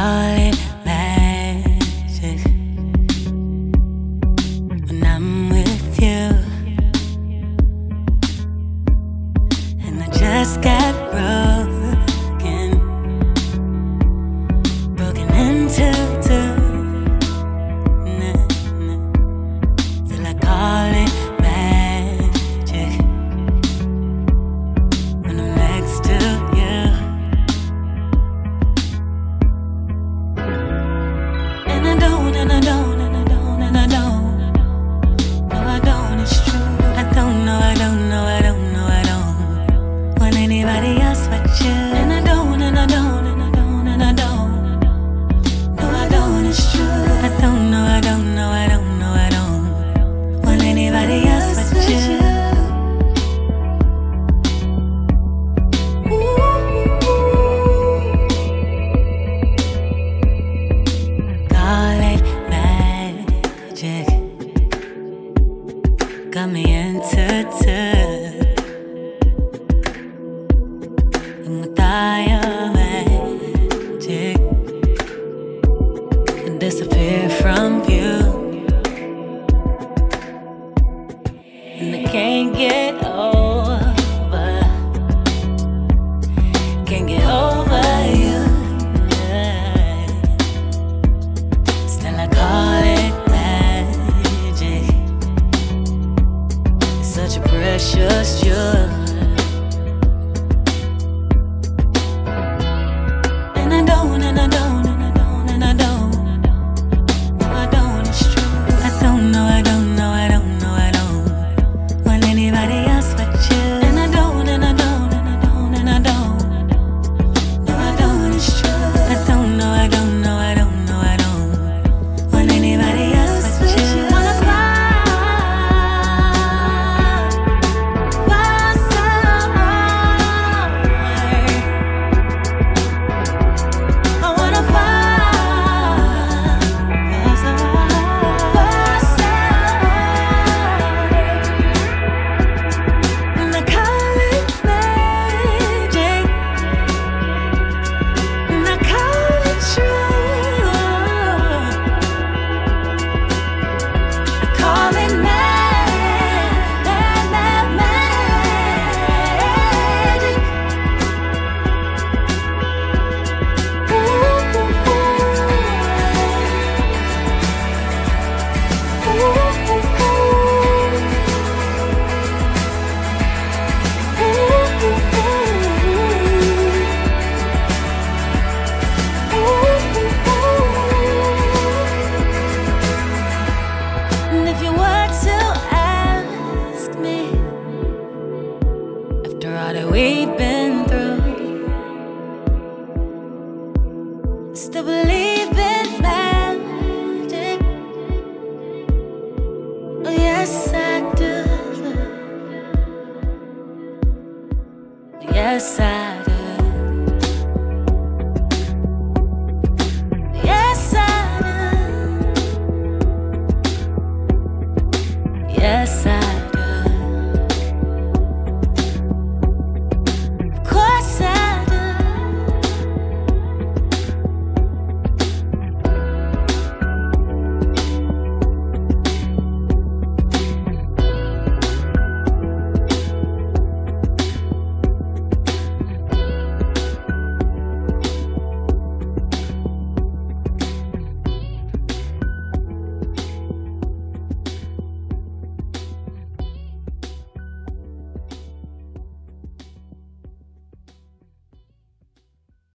call it magic when I'm with you. And I just got broken into two. Till I call it magic when I'm next to you. And I don't, and I don't, and I don't, and I don't. No, I don't, it's true. I don't know, I don't know, I don't know, I don't want anybody else but you. And I don't, and I don't, and I don't, and I don't. No, I don't, it's true. I don't know, I don't know, I don't know, I don't want anybody else but you. Got me into two, and without your magic, I disappear from view, and I can't get over you. Still I call it magic. Such a precious joy. And I don't, and I don't, and I don't, and I don't. No, I don't, it's true. I don't know, I don't know, I don't know, I don't want anybody else but you. And I don't, and I don't, and I don't, and I don't. No, I don't, it's true. I don't know, I don't know, I don't know, I don't want anybody else but you. All that we've been through, still believe it.